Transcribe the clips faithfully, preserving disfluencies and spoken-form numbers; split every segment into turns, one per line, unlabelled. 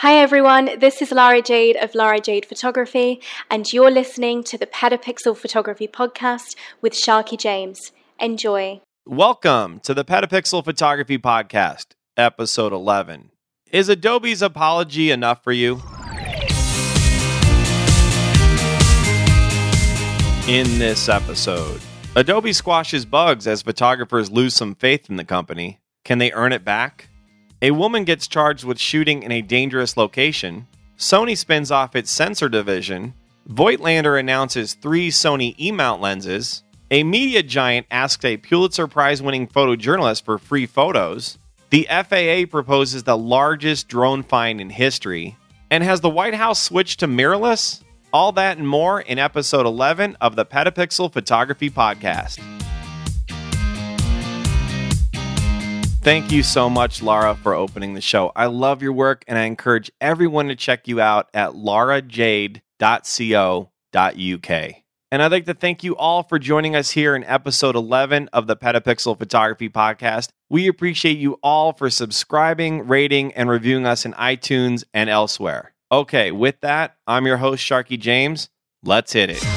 Hi everyone, this is Lara Jade of Lara Jade Photography, and you're listening to the Petapixel Photography Podcast with Sharky James. Enjoy.
Welcome to the Petapixel Photography Podcast, episode eleven. Is Adobe's apology enough for you? In this episode, Adobe squashes bugs as photographers lose some faith in the company. Can they earn it back? A woman gets charged with shooting in a dangerous location. Sony spins off its sensor division. Voigtlander announces three Sony E-mount lenses. A media giant asks a Pulitzer Prize-winning photojournalist for free photos. The F A A proposes the largest drone find in history. And has the White House switched to mirrorless? All that and more in episode eleven of the Petapixel Photography Podcast. Thank you so much, Lara, for opening the show. I love your work, and I encourage everyone to check you out at lara jade dot co dot u k. And I'd like to thank you all for joining us here in episode eleven of the Petapixel Photography Podcast. We appreciate you all for subscribing, rating, and reviewing us in iTunes and elsewhere. Okay, with that, I'm your host, Sharky James. Let's hit it.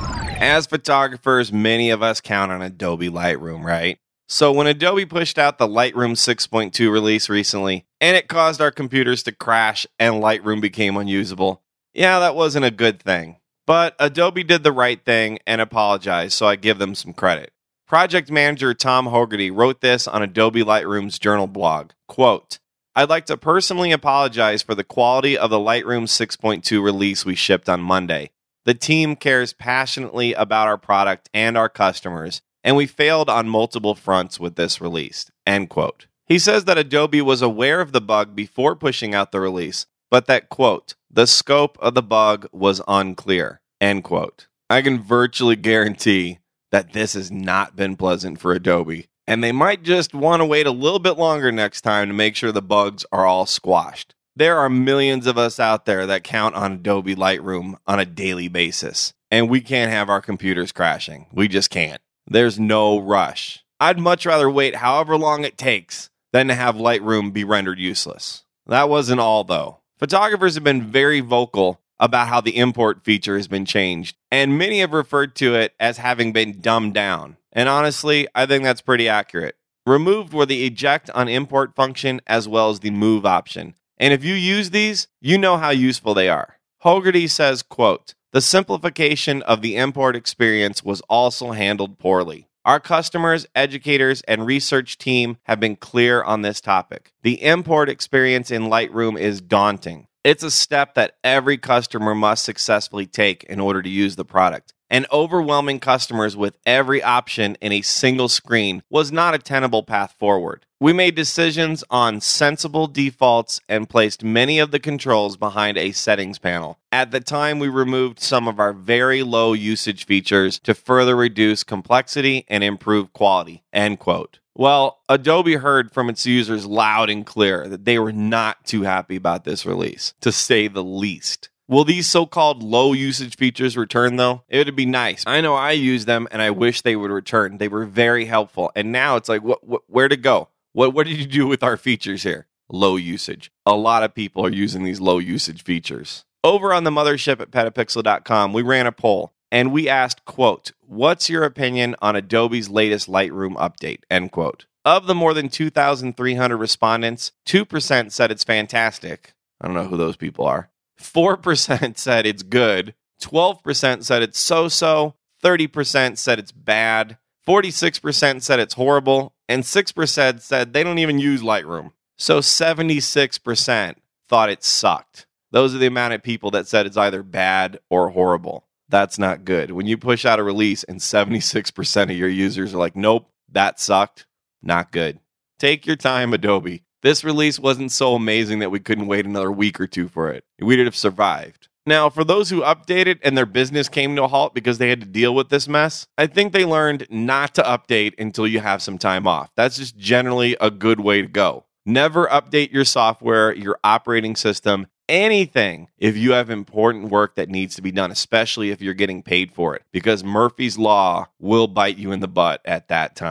As photographers, many of us count on Adobe Lightroom, right? So when Adobe pushed out the Lightroom six point two release recently, and it caused our computers to crash and Lightroom became unusable, yeah, that wasn't a good thing. But Adobe did the right thing and apologized, so I give them some credit. Project manager Tom Hogarty wrote this on Adobe Lightroom's journal blog. Quote, "I'd like to personally apologize for the quality of the Lightroom six point two release we shipped on Monday. The team cares passionately about our product and our customers, and we failed on multiple fronts with this release." End quote. He says that Adobe was aware of the bug before pushing out the release, but that, quote, "the scope of the bug was unclear." End quote. I can virtually guarantee that this has not been pleasant for Adobe, and they might just want to wait a little bit longer next time to make sure the bugs are all squashed. There are millions of us out there that count on Adobe Lightroom on a daily basis, and we can't have our computers crashing. We just can't. There's no rush. I'd much rather wait however long it takes than to have Lightroom be rendered useless. That wasn't all, though. Photographers have been very vocal about how the import feature has been changed, and many have referred to it as having been dumbed down. And honestly, I think that's pretty accurate. Removed were the eject on import function as well as the move option. And if you use these, you know how useful they are. Hogarty says, quote, "The simplification of the import experience was also handled poorly. Our customers, educators, and research team have been clear on this topic. The import experience in Lightroom is daunting. It's a step that every customer must successfully take in order to use the product. And overwhelming customers with every option in a single screen was not a tenable path forward. We made decisions on sensible defaults and placed many of the controls behind a settings panel. At the time, we removed some of our very low usage features to further reduce complexity and improve quality." End quote. Well, Adobe heard from its users loud and clear that they were not too happy about this release, to say the least. Will these so-called low-usage features return, though? It would be nice. I know I use them, and I wish they would return. They were very helpful. And now it's like, what, what, where to go? What, what did you do with our features here? Low usage. A lot of people are using these low-usage features. Over on the mothership at petapixel dot com, we ran a poll, and we asked, quote, "What's your opinion on Adobe's latest Lightroom update?" End quote. Of the more than two thousand three hundred respondents, two percent said it's fantastic. I don't know who those people are. four percent said it's good, twelve percent said it's so-so, thirty percent said it's bad, forty-six percent said it's horrible, and six percent said they don't even use Lightroom. So seventy-six percent thought it sucked. Those are the amount of people that said it's either bad or horrible. That's not good. When you push out a release and seventy-six percent of your users are like, nope, that sucked, not good. Take your time, Adobe. This release wasn't so amazing that we couldn't wait another week or two for it. We'd have survived. Now, for those who updated and their business came to a halt because they had to deal with this mess, I think they learned not to update until you have some time off. That's just generally a good way to go. Never update your software, your operating system, anything if you have important work that needs to be done, especially if you're getting paid for it, because Murphy's Law will bite you in the butt at that time.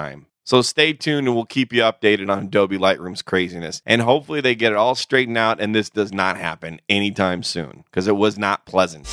So stay tuned and we'll keep you updated on Adobe Lightroom's craziness. And hopefully they get it all straightened out and this does not happen anytime soon, because it was not pleasant.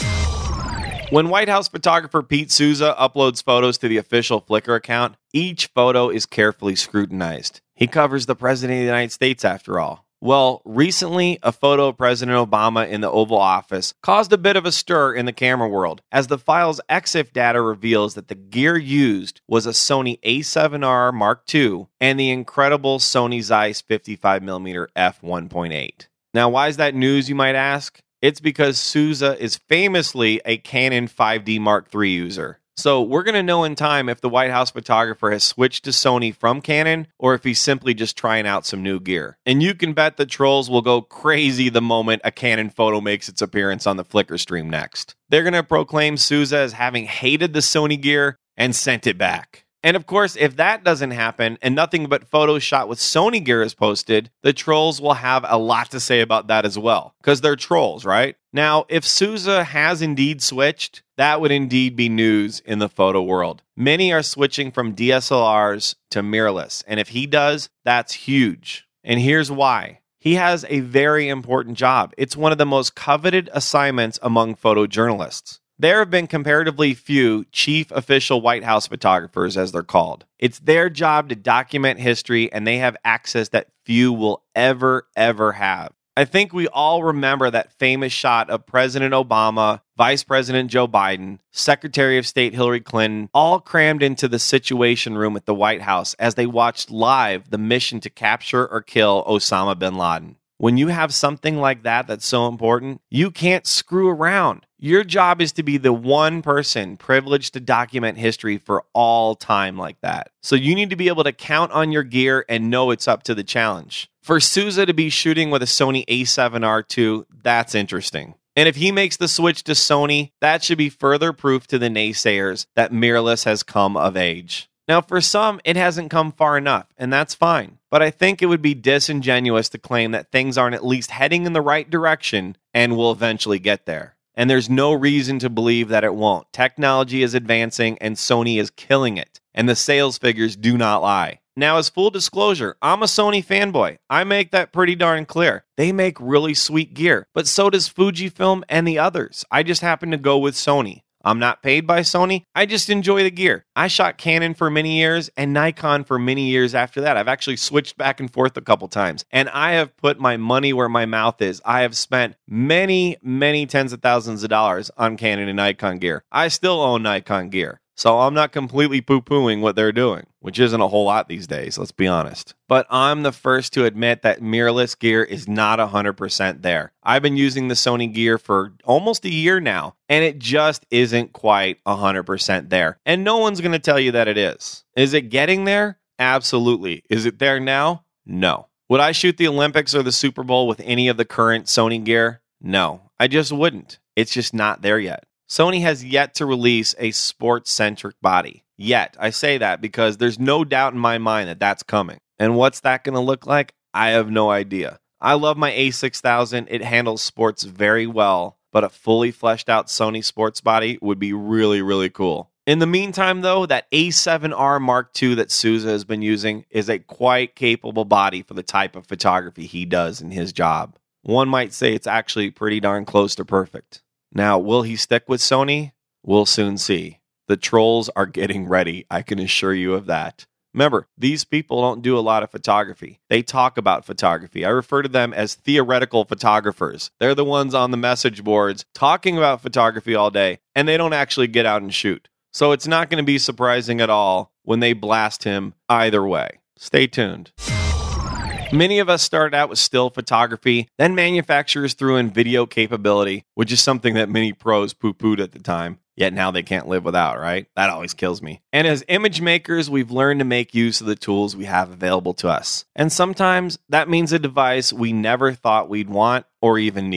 When White House photographer Pete Souza uploads photos to the official Flickr account, each photo is carefully scrutinized. He covers the President of the United States after all. Well, recently, a photo of President Obama in the Oval Office caused a bit of a stir in the camera world, as the file's EXIF data reveals that the gear used was a Sony A seven R Mark two and the incredible Sony Zeiss fifty-five millimeter f one point eight. Now, why is that news, you might ask? It's because Souza is famously a Canon five D Mark three user. So we're going to know in time if the White House photographer has switched to Sony from Canon or if he's simply just trying out some new gear. And you can bet the trolls will go crazy the moment a Canon photo makes its appearance on the Flickr stream next. They're going to proclaim Souza as having hated the Sony gear and sent it back. And of course, if that doesn't happen and nothing but photos shot with Sony gear is posted, the trolls will have a lot to say about that as well, because they're trolls, right? Now, if Souza has indeed switched, that would indeed be news in the photo world. Many are switching from D S L Rs to mirrorless, and if he does, that's huge. And here's why. He has a very important job. It's one of the most coveted assignments among photojournalists. There have been comparatively few chief official White House photographers, as they're called. It's their job to document history, and they have access that few will ever, ever have. I think we all remember that famous shot of President Obama, Vice President Joe Biden, Secretary of State Hillary Clinton, all crammed into the Situation Room at the White House as they watched live the mission to capture or kill Osama bin Laden. When you have something like that that's so important, you can't screw around. Your job is to be the one person privileged to document history for all time like that. So you need to be able to count on your gear and know it's up to the challenge. For Souza to be shooting with a Sony A seven R two, that's interesting. And if he makes the switch to Sony, that should be further proof to the naysayers that mirrorless has come of age. Now, for some, it hasn't come far enough, and that's fine. But I think it would be disingenuous to claim that things aren't at least heading in the right direction and will eventually get there. And there's no reason to believe that it won't. Technology is advancing, and Sony is killing it. And the sales figures do not lie. Now, as full disclosure, I'm a Sony fanboy. I make that pretty darn clear. They make really sweet gear, but so does Fujifilm and the others. I just happen to go with Sony. I'm not paid by Sony. I just enjoy the gear. I shot Canon for many years and Nikon for many years after that. I've actually switched back and forth a couple times. And I have put my money where my mouth is. I have spent many, many tens of thousands of dollars on Canon and Nikon gear. I still own Nikon gear. So I'm not completely poo-pooing what they're doing, which isn't a whole lot these days, let's be honest. But I'm the first to admit that mirrorless gear is not one hundred percent there. I've been using the Sony gear for almost a year now, and it just isn't quite one hundred percent there. And no one's going to tell you that it is. Is it getting there? Absolutely. Is it there now? No. Would I shoot the Olympics or the Super Bowl with any of the current Sony gear? No, I just wouldn't. It's just not there yet. Sony has yet to release a sports-centric body. Yet. I say that because there's no doubt in my mind that that's coming. And what's that going to look like? I have no idea. I love my A six thousand. It handles sports very well, but a fully fleshed out Sony sports body would be really, really cool. In the meantime, though, that A seven R Mark two that Souza has been using is a quite capable body for the type of photography he does in his job. One might say it's actually pretty darn close to perfect. Now, will he stick with Sony? We'll soon see. The trolls are getting ready, I can assure you of that. Remember, these people don't do a lot of photography. They talk about photography. I refer to them as theoretical photographers. They're the ones on the message boards talking about photography all day, and they don't actually get out and shoot. So it's not going to be surprising at all when they blast him either way. Stay tuned. Many of us started out with still photography, then manufacturers threw in video capability, which is something that many pros poo-pooed at the time. Yet now they can't live without, right? That always kills me. And as image makers, we've learned to make use of the tools we have available to us. And sometimes that means a device we never thought we'd want or even need.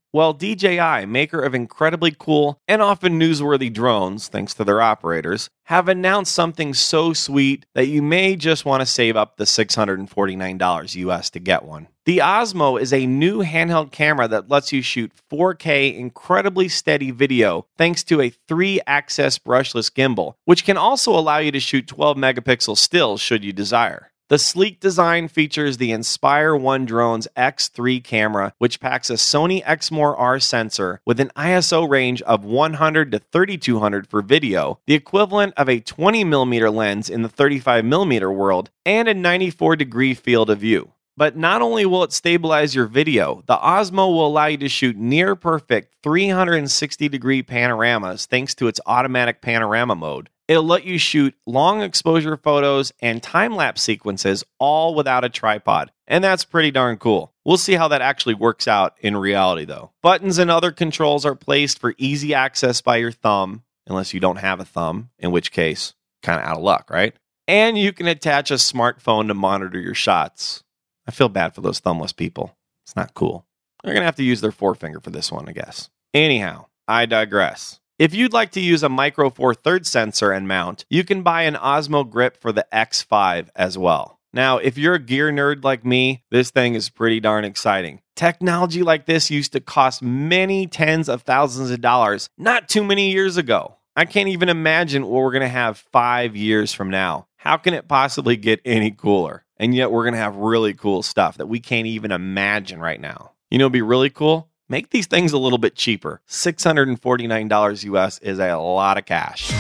Well, D J I, maker of incredibly cool and often newsworthy drones, thanks to their operators, have announced something so sweet that you may just want to save up the six hundred forty-nine dollars U S to get one. The Osmo is a new handheld camera that lets you shoot four K incredibly steady video thanks to a three-axis brushless gimbal, which can also allow you to shoot twelve megapixel stills should you desire. The sleek design features the Inspire one Drone's X three camera, which packs a Sony Exmor R sensor with an I S O range of one hundred to thirty-two hundred for video, the equivalent of a twenty millimeter lens in the thirty-five millimeter world, and a ninety-four degree field of view. But not only will it stabilize your video, the Osmo will allow you to shoot near-perfect three hundred sixty degree panoramas thanks to its automatic panorama mode. It'll let you shoot long exposure photos and time-lapse sequences all without a tripod, and that's pretty darn cool. We'll see how that actually works out in reality, though. Buttons and other controls are placed for easy access by your thumb, unless you don't have a thumb, in which case, kind of out of luck, right? And you can attach a smartphone to monitor your shots. I feel bad for those thumbless people. It's not cool. They're going to have to use their forefinger for this one, I guess. Anyhow, I digress. If you'd like to use a Micro Four Thirds sensor and mount, you can buy an Osmo Grip for the X five as well. Now, if you're a gear nerd like me, this thing is pretty darn exciting. Technology like this used to cost many tens of thousands of dollars not too many years ago. I can't even imagine what we're going to have five years from now. How can it possibly get any cooler? And yet we're going to have really cool stuff that we can't even imagine right now. You know, it'd be really cool? Make these things a little bit cheaper. six hundred forty-nine dollars U S is a lot of cash.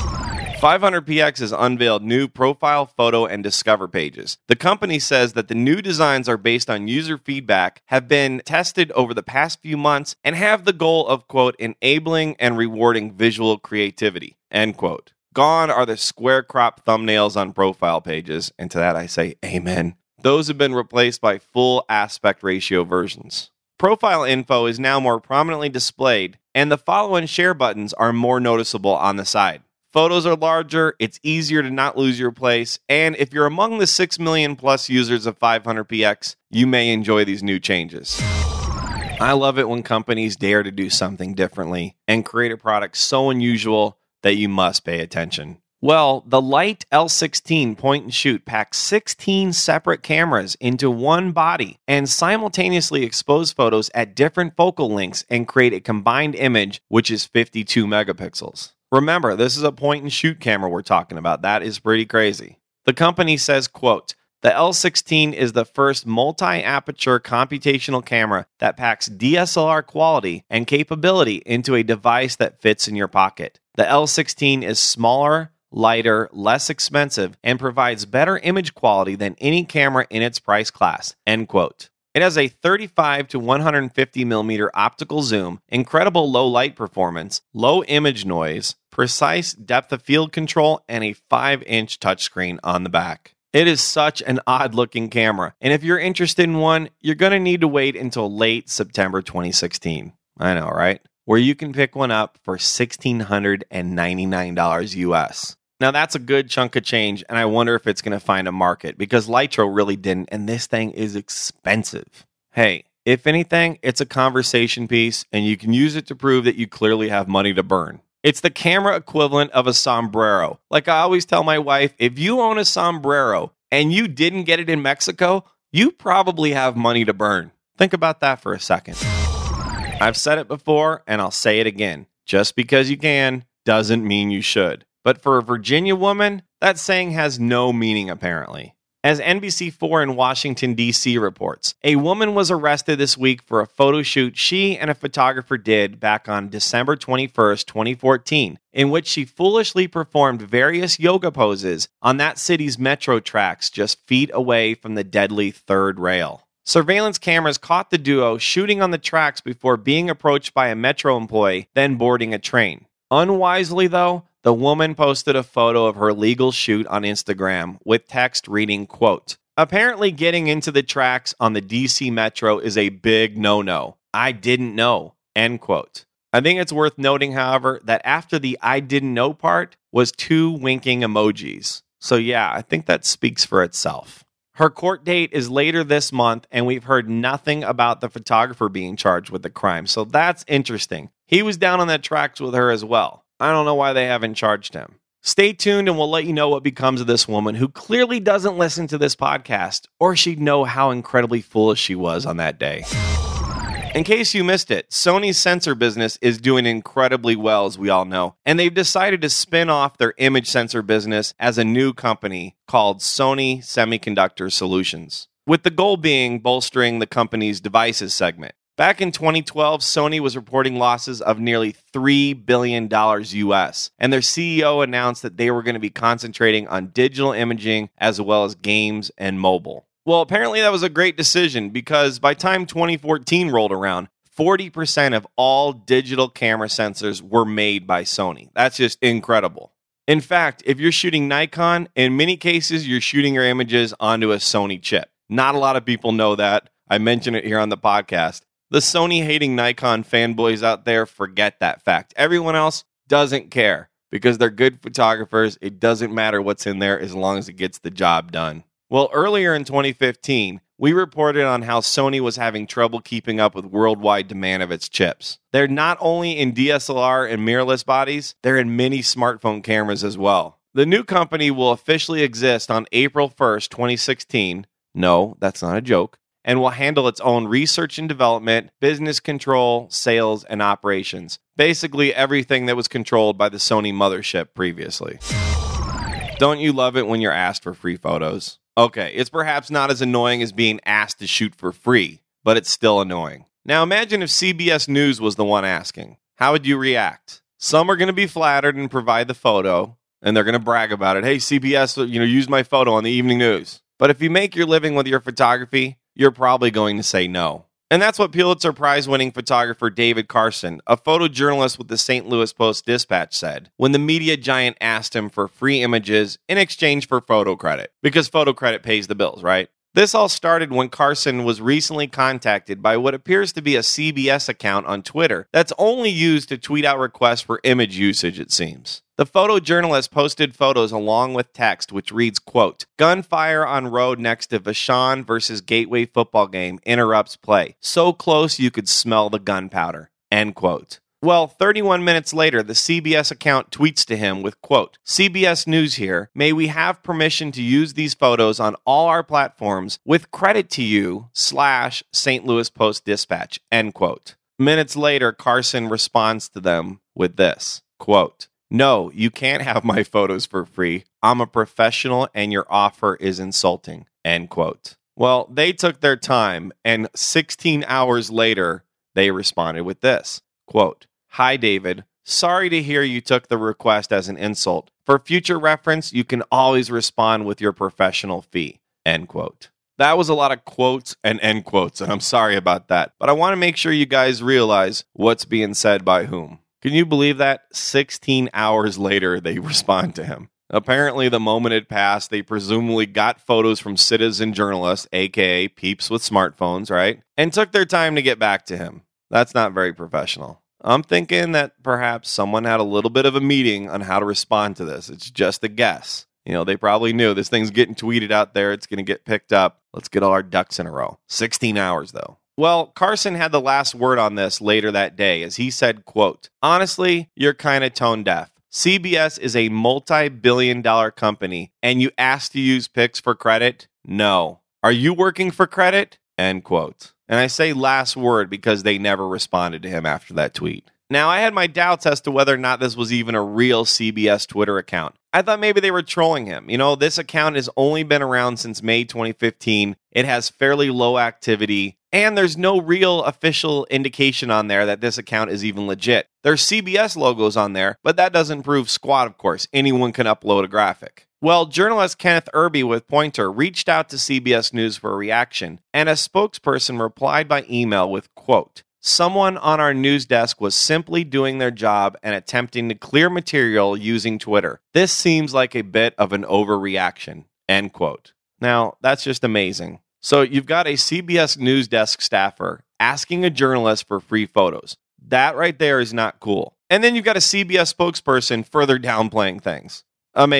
five hundred P X has unveiled new profile, photo, and discover pages. The company says that the new designs are based on user feedback, have been tested over the past few months, and have the goal of, quote, enabling and rewarding visual creativity, end quote. Gone are the square crop thumbnails on profile pages, and to that I say amen. Those have been replaced by full aspect ratio versions. Profile info is now more prominently displayed, and the follow and share buttons are more noticeable on the side. Photos are larger, it's easier to not lose your place, and if you're among the six million plus users of five hundred P X, you may enjoy these new changes. I love it when companies dare to do something differently and create a product so unusual that you must pay attention. Well, the Light L sixteen point and shoot packs sixteen separate cameras into one body and simultaneously expose photos at different focal lengths and create a combined image, which is fifty-two megapixels. Remember, this is a point and shoot camera we're talking about. That is pretty crazy. The company says, quote, the L sixteen is the first multi-aperture computational camera that packs D S L R quality and capability into a device that fits in your pocket. The L sixteen is smaller, lighter, less expensive, and provides better image quality than any camera in its price class, end quote. It has a thirty-five to one hundred fifty millimeter optical zoom, incredible low light performance, low image noise, precise depth of field control, and a five inch touchscreen on the back. It is such an odd-looking camera, and if you're interested in one, you're going to need to wait until late September twenty sixteen. I know, right? Where you can pick one up for one thousand six hundred ninety-nine dollars U S. Now, that's a good chunk of change, and I wonder if it's going to find a market, because Lytro really didn't, and this thing is expensive. Hey, if anything, it's a conversation piece, and you can use it to prove that you clearly have money to burn. It's the camera equivalent of a sombrero. Like I always tell my wife, if you own a sombrero and you didn't get it in Mexico, you probably have money to burn. Think about that for a second. I've said it before, and I'll say it again. Just because you can doesn't mean you should. But for a Virginia woman, that saying has no meaning, apparently. As N B C four in Washington, D C reports, a woman was arrested this week for a photo shoot she and a photographer did back on December twenty-first, twenty fourteen, in which she foolishly performed various yoga poses on that city's metro tracks just feet away from the deadly third rail. Surveillance cameras caught the duo shooting on the tracks before being approached by a metro employee, then boarding a train. Unwisely, though, the woman posted a photo of her legal shoot on Instagram with text reading, quote, apparently getting into the tracks on the D C Metro is a big no-no. I didn't know, end quote. I think it's worth noting, however, that after the I didn't know part was two winking emojis. So yeah, I think that speaks for itself. Her court date is later this month, and we've heard nothing about the photographer being charged with the crime. So that's interesting. He was down on that tracks with her as well. I don't know why they haven't charged him. Stay tuned and we'll let you know what becomes of this woman who clearly doesn't listen to this podcast, or she'd know how incredibly foolish she was on that day. In case you missed it, Sony's sensor business is doing incredibly well, as we all know, and they've decided to spin off their image sensor business as a new company called Sony Semiconductor Solutions, with the goal being bolstering the company's devices segment. Back in twenty twelve, Sony was reporting losses of nearly three billion dollars U S, and their C E O announced that they were going to be concentrating on digital imaging as well as games and mobile. Well, apparently that was a great decision because by time twenty fourteen rolled around, forty percent of all digital camera sensors were made by Sony. That's just incredible. In fact, if you're shooting Nikon, in many cases, you're shooting your images onto a Sony chip. Not a lot of people know that. I mention it here on the podcast. The Sony-hating Nikon fanboys out there forget that fact. Everyone else doesn't care because they're good photographers. It doesn't matter what's in there as long as it gets the job done. Well, earlier in twenty fifteen, we reported on how Sony was having trouble keeping up with worldwide demand of its chips. They're not only in D S L R and mirrorless bodies, they're in many smartphone cameras as well. The new company will officially exist on April first, twenty sixteen. No, that's not a joke. And will handle its own research and development, business control, sales, and operations. Basically everything that was controlled by the Sony mothership previously. Don't you love it when you're asked for free photos? Okay, it's perhaps not as annoying as being asked to shoot for free, but it's still annoying. Now imagine if C B S News was the one asking. How would you react? Some are going to be flattered and provide the photo, and they're going to brag about it. Hey, C B S, you know, use my photo on the evening news. But if you make your living with your photography, you're probably going to say no. And that's what Pulitzer Prize-winning photographer David Carson, a photojournalist with the Saint Louis Post-Dispatch, said when the media giant asked him for free images in exchange for photo credit. Because photo credit pays the bills, right? This all started when Carson was recently contacted by what appears to be a C B S account on Twitter that's only used to tweet out requests for image usage, it seems. The photojournalist posted photos along with text which reads, quote, "Gunfire on road next to Vashon versus Gateway football game interrupts play. So close you could smell the gunpowder," end quote. Well, thirty-one minutes later, the C B S account tweets to him with, quote, "C B S News here. May we have permission to use these photos on all our platforms with credit to you, slash Saint Louis Post-Dispatch," end quote. Minutes later, Carson responds to them with this, quote, "No, you can't have my photos for free. I'm a professional and your offer is insulting," end quote. Well, they took their time, and sixteen hours later, they responded with this, quote, "Hi, David. Sorry to hear you took the request as an insult. For future reference, you can always respond with your professional fee," end quote. That was a lot of quotes and end quotes, and I'm sorry about that. But I want to make sure you guys realize what's being said by whom. Can you believe that? sixteen hours later, they respond to him. Apparently, the moment had passed. They presumably got photos from citizen journalists, aka peeps with smartphones, right? And took their time to get back to him. That's not very professional. I'm thinking that perhaps someone had a little bit of a meeting on how to respond to this. It's just a guess. You know, they probably knew this thing's getting tweeted out there. It's going to get picked up. Let's get all our ducks in a row. sixteen hours, though. Well, Carson had the last word on this later that day as he said, quote, "Honestly, you're kind of tone deaf. C B S is a multi-billion dollar company and you asked to use pics for credit? No. Are you working for credit?" End quote. And I say last word because they never responded to him after that tweet. Now, I had my doubts as to whether or not this was even a real C B S Twitter account. I thought maybe they were trolling him. You know, this account has only been around since May twenty fifteen. It has fairly low activity, and there's no real official indication on there that this account is even legit. There's C B S logos on there, but that doesn't prove squat, of course. Anyone can upload a graphic. Well, journalist Kenneth Irby with Pointer reached out to C B S News for a reaction, and a spokesperson replied by email with, quote, "Someone on our news desk was simply doing their job and attempting to clear material using Twitter. This seems like a bit of an overreaction," end quote. Now, that's just amazing. So you've got a C B S News desk staffer asking a journalist for free photos. That right there is not cool. And then you've got a C B S spokesperson further downplaying things. Amazing.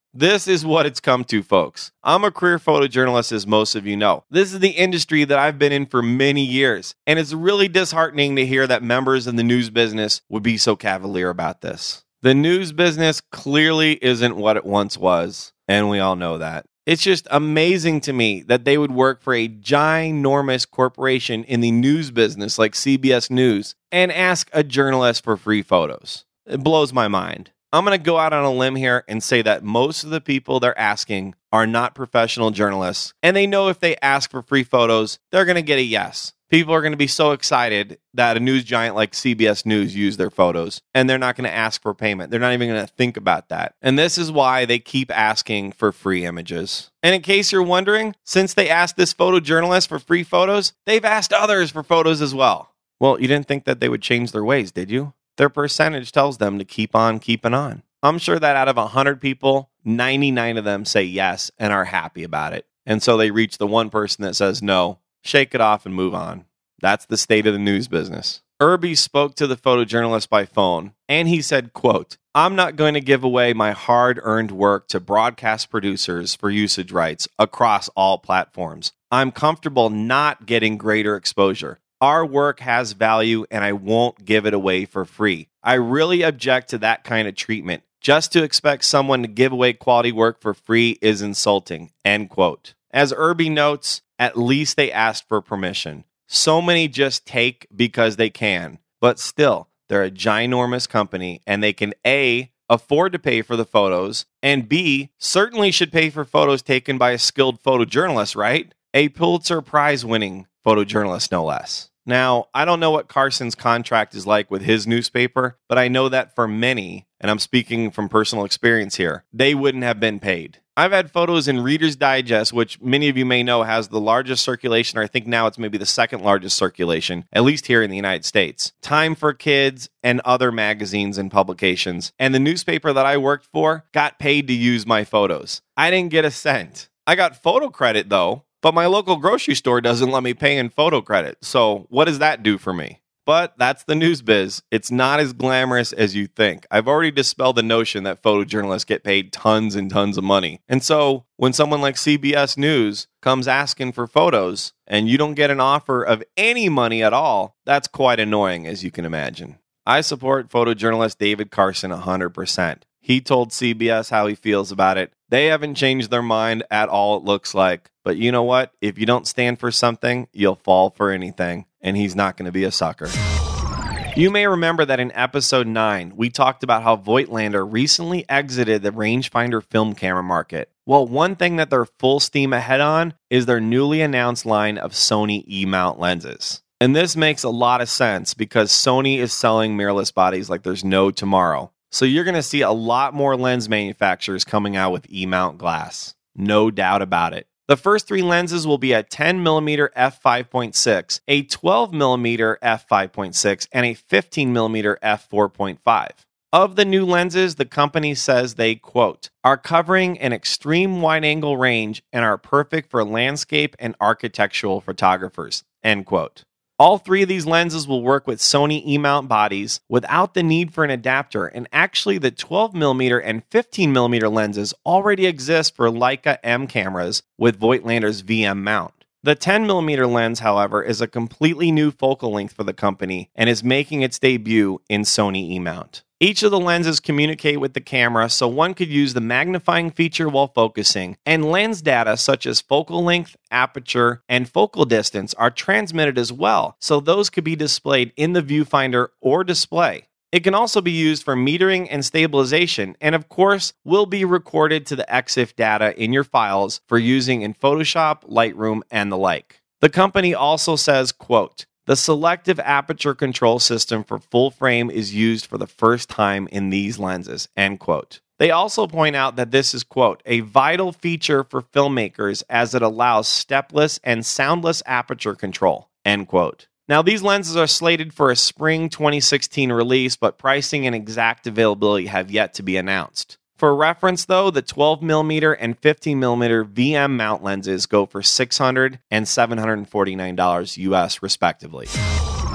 This is what it's come to, folks. I'm a career photojournalist, as most of you know. This is the industry that I've been in for many years, and it's really disheartening to hear that members in the news business would be so cavalier about this. The news business clearly isn't what it once was, and we all know that. It's just amazing to me that they would work for a ginormous corporation in the news business like C B S News and ask a journalist for free photos. It blows my mind. I'm going to go out on a limb here and say that most of the people they're asking are not professional journalists, and they know if they ask for free photos, they're going to get a yes. People are going to be so excited that a news giant like C B S News used their photos, and they're not going to ask for payment. They're not even going to think about that. And this is why they keep asking for free images. And in case you're wondering, since they asked this photojournalist for free photos, they've asked others for photos as well. Well, you didn't think that they would change their ways, did you? Their percentage tells them to keep on keeping on. I'm sure that out of one hundred people, ninety-nine of them say yes and are happy about it. And so they reach the one person that says no, shake it off and move on. That's the state of the news business. Irby spoke to the photojournalist by phone, and he said, quote, "I'm not going to give away my hard-earned work to broadcast producers for usage rights across all platforms. I'm comfortable not getting greater exposure. Our work has value, and I won't give it away for free. I really object to that kind of treatment. Just to expect someone to give away quality work for free is insulting," end quote. As Irby notes, at least they asked for permission. So many just take because they can, but still, they're a ginormous company, and they can A, afford to pay for the photos, and B, certainly should pay for photos taken by a skilled photojournalist, right? A Pulitzer Prize winning photojournalist, no less. Now, I don't know what Carson's contract is like with his newspaper, but I know that for many, and I'm speaking from personal experience here, they wouldn't have been paid. I've had photos in Reader's Digest, which many of you may know has the largest circulation, or I think now it's maybe the second largest circulation, at least here in the United States. Time for Kids and other magazines and publications. And the newspaper that I worked for got paid to use my photos. I didn't get a cent. I got photo credit though, but my local grocery store doesn't let me pay in photo credit. So what does that do for me? But that's the news biz. It's not as glamorous as you think. I've already dispelled the notion that photojournalists get paid tons and tons of money. And so when someone like C B S News comes asking for photos and you don't get an offer of any money at all, that's quite annoying, as you can imagine. I support photojournalist David Carson one hundred percent. He told C B S how he feels about it. They haven't changed their mind at all, it looks like. But you know what? If you don't stand for something, you'll fall for anything. And he's not going to be a sucker. You may remember that in episode nine, we talked about how Voigtlander recently exited the rangefinder film camera market. Well, one thing that they're full steam ahead on is their newly announced line of Sony E-mount lenses. And this makes a lot of sense because Sony is selling mirrorless bodies like there's no tomorrow. So you're going to see a lot more lens manufacturers coming out with E-mount glass. No doubt about it. The first three lenses will be a ten millimeter f five point six, a twelve millimeter f five point six, and a fifteen millimeter f four point five. Of the new lenses, the company says they, quote, "are covering an extreme wide-angle range and are perfect for landscape and architectural photographers," end quote. All three of these lenses will work with Sony E-mount bodies without the need for an adapter, and actually the twelve millimeter and fifteen millimeter lenses already exist for Leica M cameras with Voigtlander's V M mount. The ten millimeter lens, however, is a completely new focal length for the company and is making its debut in Sony E-mount. Each of the lenses communicate with the camera, so one could use the magnifying feature while focusing, and lens data such as focal length, aperture, and focal distance are transmitted as well, so those could be displayed in the viewfinder or display. It can also be used for metering and stabilization, and of course, will be recorded to the E X I F data in your files for using in Photoshop, Lightroom, and the like. The company also says, quote, "The selective aperture control system for full frame is used for the first time in these lenses," end quote. They also point out that this is, quote, "a vital feature for filmmakers as it allows stepless and soundless aperture control," end quote. Now, these lenses are slated for a spring twenty sixteen release, but pricing and exact availability have yet to be announced. For reference, though, the twelve millimeter and fifteen millimeter V M mount lenses go for six hundred dollars and seven hundred forty-nine dollars U S respectively.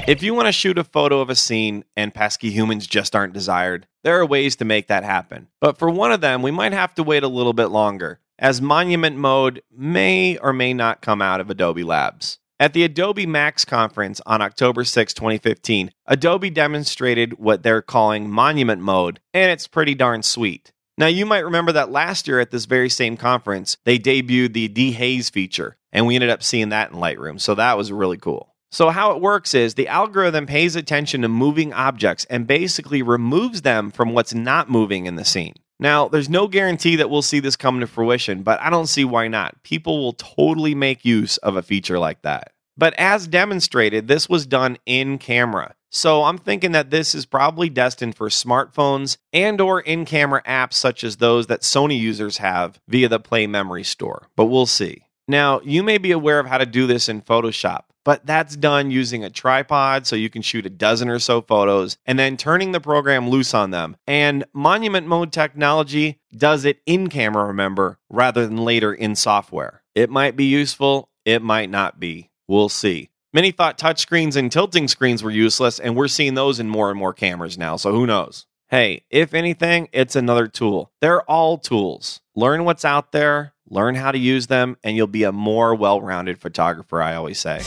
If you want to shoot a photo of a scene and pesky humans just aren't desired, there are ways to make that happen. But for one of them, we might have to wait a little bit longer, as Monument Mode may or may not come out of Adobe Labs. At the Adobe Max conference on October sixth, twenty fifteen, Adobe demonstrated what they're calling Monument Mode, and it's pretty darn sweet. Now, you might remember that last year at this very same conference, they debuted the dehaze feature, and we ended up seeing that in Lightroom, so that was really cool. So how it works is the algorithm pays attention to moving objects and basically removes them from what's not moving in the scene. Now, there's no guarantee that we'll see this come to fruition, but I don't see why not. People will totally make use of a feature like that. But as demonstrated, this was done in camera. So I'm thinking that this is probably destined for smartphones and or in-camera apps such as those that Sony users have via the Play Memory Store, but we'll see. Now, you may be aware of how to do this in Photoshop, but that's done using a tripod so you can shoot a dozen or so photos and then turning the program loose on them. And Monument Mode technology does it in camera, remember, rather than later in software. It might be useful, it might not be. We'll see. Many thought touchscreens and tilting screens were useless, and we're seeing those in more and more cameras now, so who knows? Hey, if anything, it's another tool. They're all tools. Learn what's out there, learn how to use them, and you'll be a more well-rounded photographer, I always say.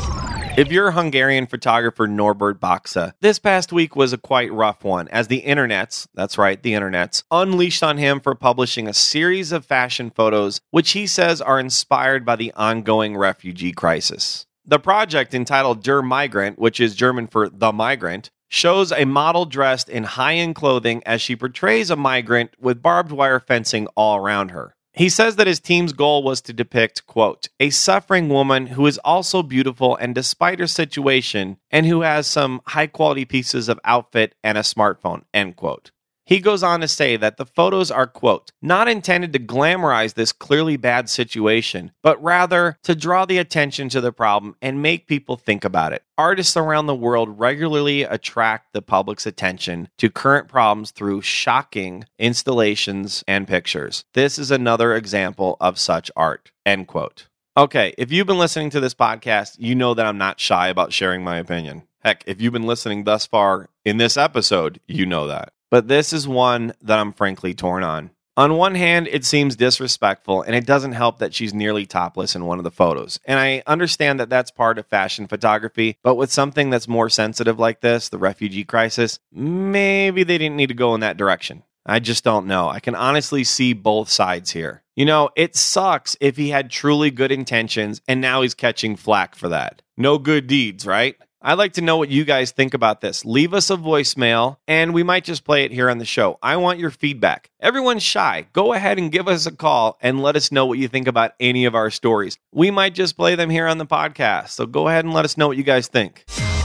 If you're Hungarian photographer Norbert Baxa, this past week was a quite rough one, as the internets, that's right, the internets, unleashed on him for publishing a series of fashion photos, which he says are inspired by the ongoing refugee crisis. The project, entitled Der Migrant, which is German for The Migrant, shows a model dressed in high-end clothing as she portrays a migrant with barbed wire fencing all around her. He says that his team's goal was to depict, quote, a suffering woman who is also beautiful and despite her situation, and who has some high-quality pieces of outfit and a smartphone, end quote. He goes on to say that the photos are, quote, not intended to glamorize this clearly bad situation, but rather to draw the attention to the problem and make people think about it. Artists around the world regularly attract the public's attention to current problems through shocking installations and pictures. This is another example of such art, end quote. Okay, if you've been listening to this podcast, you know that I'm not shy about sharing my opinion. Heck, if you've been listening thus far in this episode, you know that. But this is one that I'm frankly torn on. On one hand, it seems disrespectful, and it doesn't help that she's nearly topless in one of the photos. And I understand that that's part of fashion photography, but with something that's more sensitive like this, the refugee crisis, maybe they didn't need to go in that direction. I just don't know. I can honestly see both sides here. You know, it sucks if he had truly good intentions, and now he's catching flack for that. No good deeds, right? I'd like to know what you guys think about this. Leave us a voicemail, and we might just play it here on the show. I want your feedback. Everyone's shy. Go ahead and give us a call and let us know what you think about any of our stories. We might just play them here on the podcast, so go ahead and let us know what you guys think.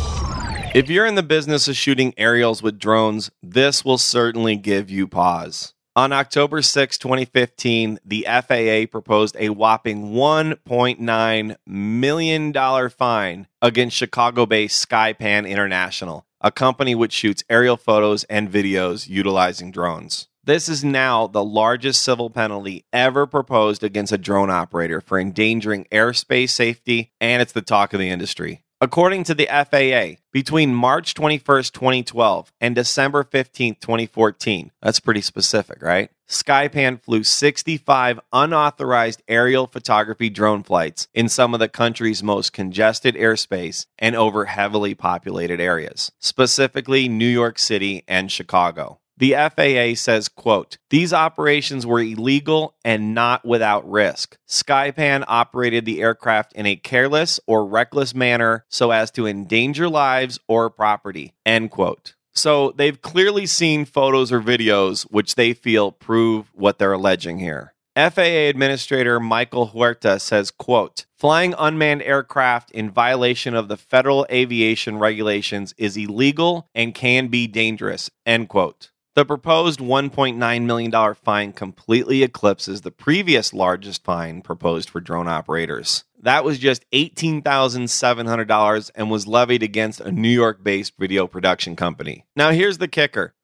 If you're in the business of shooting aerials with drones, this will certainly give you pause. On October sixth, twenty fifteen, the F A A proposed a whopping one point nine million dollars fine against Chicago-based Skypan International, a company which shoots aerial photos and videos utilizing drones. This is now the largest civil penalty ever proposed against a drone operator for endangering airspace safety, and it's the talk of the industry. According to the F A A, between March twenty-first, twenty twelve and December fifteenth, twenty fourteen, that's pretty specific, right? Skypan flew sixty-five unauthorized aerial photography drone flights in some of the country's most congested airspace and over heavily populated areas, specifically New York City and Chicago. The F A A says, quote, these operations were illegal and not without risk. Skypan operated the aircraft in a careless or reckless manner so as to endanger lives or property, end quote. So they've clearly seen photos or videos which they feel prove what they're alleging here. F A A Administrator Michael Huerta says, quote, flying unmanned aircraft in violation of the federal aviation regulations is illegal and can be dangerous, end quote. The proposed one point nine million dollars fine completely eclipses the previous largest fine proposed for drone operators. That was just eighteen thousand seven hundred dollars and was levied against a New York-based video production company. Now here's the kicker.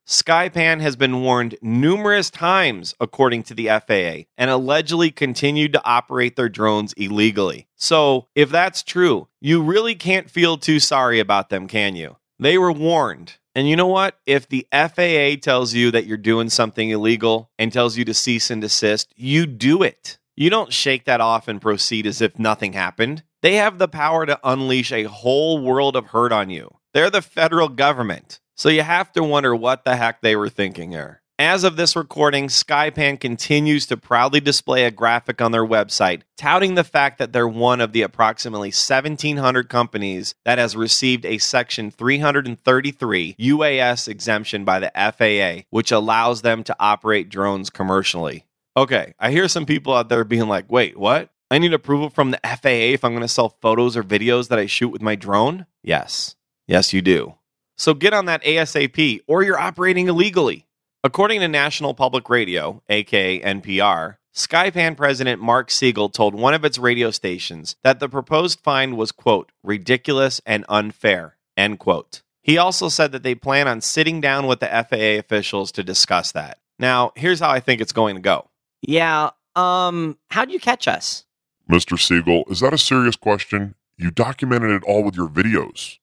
Skypan has been warned numerous times, according to the F A A, and allegedly continued to operate their drones illegally. So, if that's true, you really can't feel too sorry about them, can you? They were warned. And you know what? If the F A A tells you that you're doing something illegal and tells you to cease and desist, you do it. You don't shake that off and proceed as if nothing happened. They have the power to unleash a whole world of hurt on you. They're the federal government. So you have to wonder what the heck they were thinking here. As of this recording, Skypan continues to proudly display a graphic on their website touting the fact that they're one of the approximately seventeen hundred companies that has received a Section three thirty-three U A S exemption by the F A A, which allows them to operate drones commercially. Okay, I hear some people out there being like, wait, what? I need approval from the F A A if I'm going to sell photos or videos that I shoot with my drone? Yes. Yes, you do. So get on that ASAP, or you're operating illegally. According to National Public Radio, aka N P R, Skypan president Mark Siegel told one of its radio stations that the proposed fine was, quote, ridiculous and unfair, end quote. He also said that they plan on sitting down with the F A A officials to discuss that. Now, here's how I think it's going to go.
Yeah, um, how'd you catch us?
Mister Siegel, is that a serious question? You documented it all with your videos.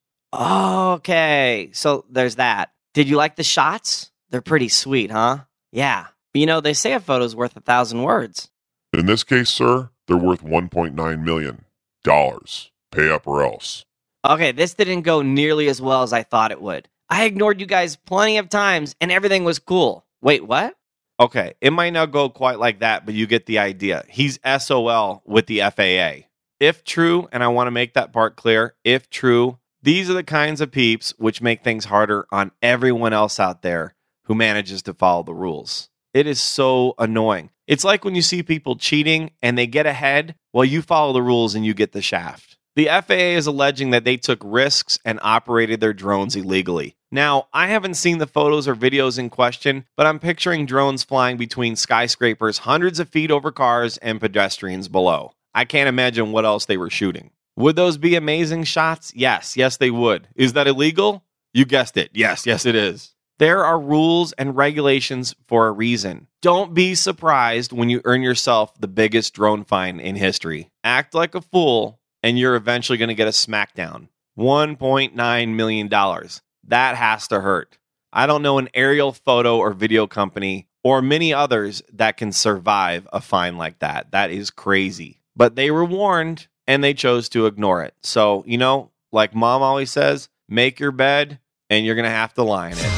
Okay, so there's that. Did you like the shots? They're pretty sweet, huh? Yeah. You know, they say a photo's worth a thousand words.
In this case, sir, they're worth one point nine million dollars. Pay up or else.
Okay, this didn't go nearly as well as I thought it would. I ignored you guys plenty of times, and everything was cool. Wait, what?
Okay, it might not go quite like that, but you get the idea. He's S O L with the F A A. If true, and I want to make that part clear, if true, these are the kinds of peeps which make things harder on everyone else out there who manages to follow the rules. It is so annoying. It's like when you see people cheating and they get ahead while you follow the rules and you get the shaft. The F A A is alleging that they took risks and operated their drones illegally. Now, I haven't seen the photos or videos in question, but I'm picturing drones flying between skyscrapers hundreds of feet over cars and pedestrians below. I can't imagine what else they were shooting. Would those be amazing shots? Yes, yes they would. Is that illegal? You guessed it. Yes, yes it is. There are rules and regulations for a reason. Don't be surprised when you earn yourself the biggest drone fine in history. Act like a fool, and you're eventually going to get a smackdown. one point nine million dollars. That has to hurt. I don't know an aerial photo or video company or many others that can survive a fine like that. That is crazy. But they were warned, and they chose to ignore it. So, you know, like Mom always says, make your bed, and you're going to have to lie in it.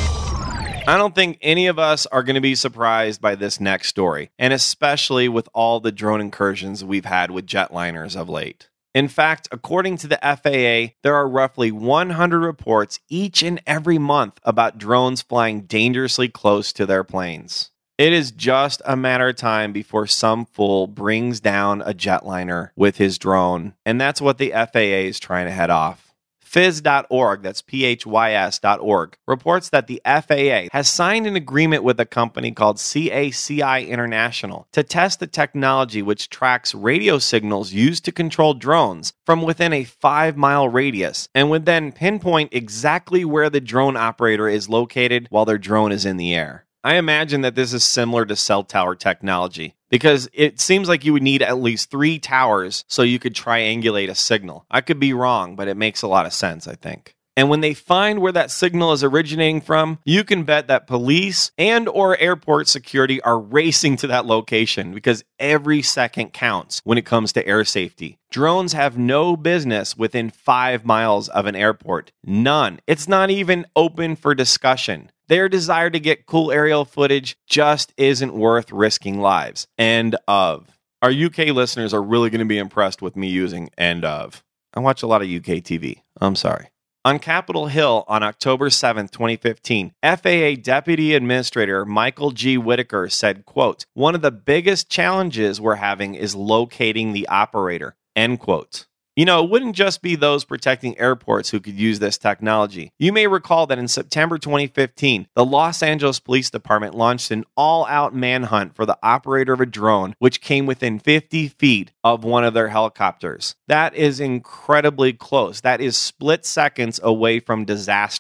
I don't think any of us are going to be surprised by this next story, and especially with all the drone incursions we've had with jetliners of late. In fact, according to the F A A, there are roughly one hundred reports each and every month about drones flying dangerously close to their planes. It is just a matter of time before some fool brings down a jetliner with his drone, and that's what the F A A is trying to head off. Phys dot org, that's P H Y S dot org, reports that the F A A has signed an agreement with a company called C A C I International to test the technology which tracks radio signals used to control drones from within a five-mile radius and would then pinpoint exactly where the drone operator is located while their drone is in the air. I imagine that this is similar to cell tower technology, because it seems like you would need at least three towers so you could triangulate a signal. I could be wrong, but it makes a lot of sense, I think. And when they find where that signal is originating from, you can bet that police and or airport security are racing to that location, because every second counts when it comes to air safety. Drones have no business within five miles of an airport. None. It's not even open for discussion. Their desire to get cool aerial footage just isn't worth risking lives. End of. Our U K listeners are really going to be impressed with me using end of. I watch a lot of U K T V. I'm sorry. On Capitol Hill on October seventh, twenty fifteen, F A A Deputy Administrator Michael G. Whitaker said, quote, "One of the biggest challenges we're having is locating the operator," end quote. You know, it wouldn't just be those protecting airports who could use this technology. You may recall that in September twenty fifteen, the Los Angeles Police Department launched an all-out manhunt for the operator of a drone, which came within fifty feet of one of their helicopters. That is incredibly close. That is split seconds away from disaster.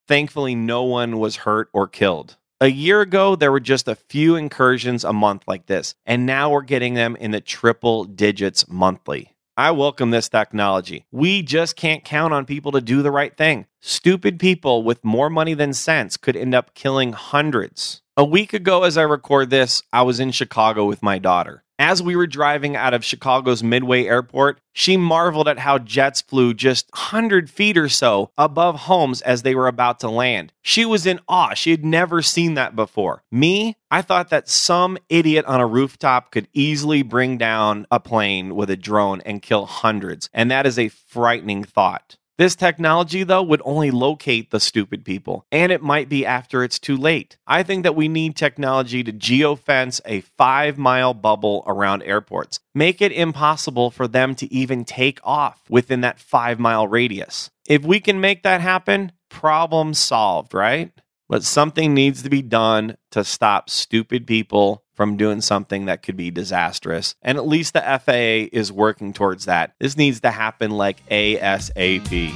Thankfully, no one was hurt or killed. A year ago, there were just a few incursions a month like this, and now we're getting them in the triple digits monthly. I welcome this technology. We just can't count on people to do the right thing. Stupid people with more money than sense could end up killing hundreds. A week ago, as I record this, I was in Chicago with my daughter. As we were driving out of Chicago's Midway Airport, she marveled at how jets flew just one hundred feet or so above homes as they were about to land. She was in awe. She had never seen that before. Me, I thought that some idiot on a rooftop could easily bring down a plane with a drone and kill hundreds, and that is a frightening thought. This technology, though, would only locate the stupid people, and it might be after it's too late. I think that we need technology to geofence a five-mile bubble around airports. Make it impossible for them to even take off within that five-mile radius. If we can make that happen, problem solved, right? But something needs to be done to stop stupid people from doing something that could be disastrous. And at least the F A A is working towards that. This needs to happen like ASAP.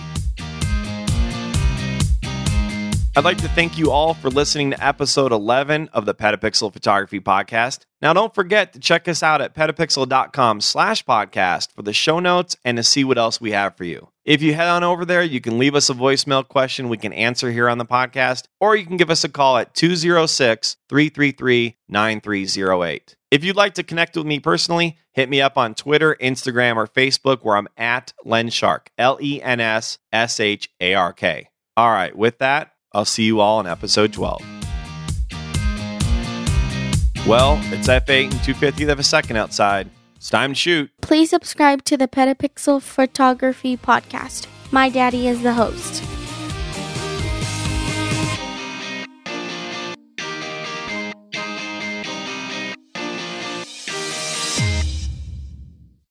I'd like to thank you all for listening to episode eleven of the Petapixel Photography Podcast. Now, don't forget to check us out at petapixel.com slash podcast for the show notes and to see what else we have for you. If you head on over there, you can leave us a voicemail question we can answer here on the podcast, or you can give us a call at two oh six, three three three, nine three oh eight. If you'd like to connect with me personally, hit me up on Twitter, Instagram, or Facebook, where I'm at Lenshark, L E N S S H A R K. All right, with that, I'll see you all in episode twelve. Well, it's F eight and two fiftieth of a second outside. It's time to shoot.
Please subscribe to the Petapixel Photography Podcast. My daddy is the host.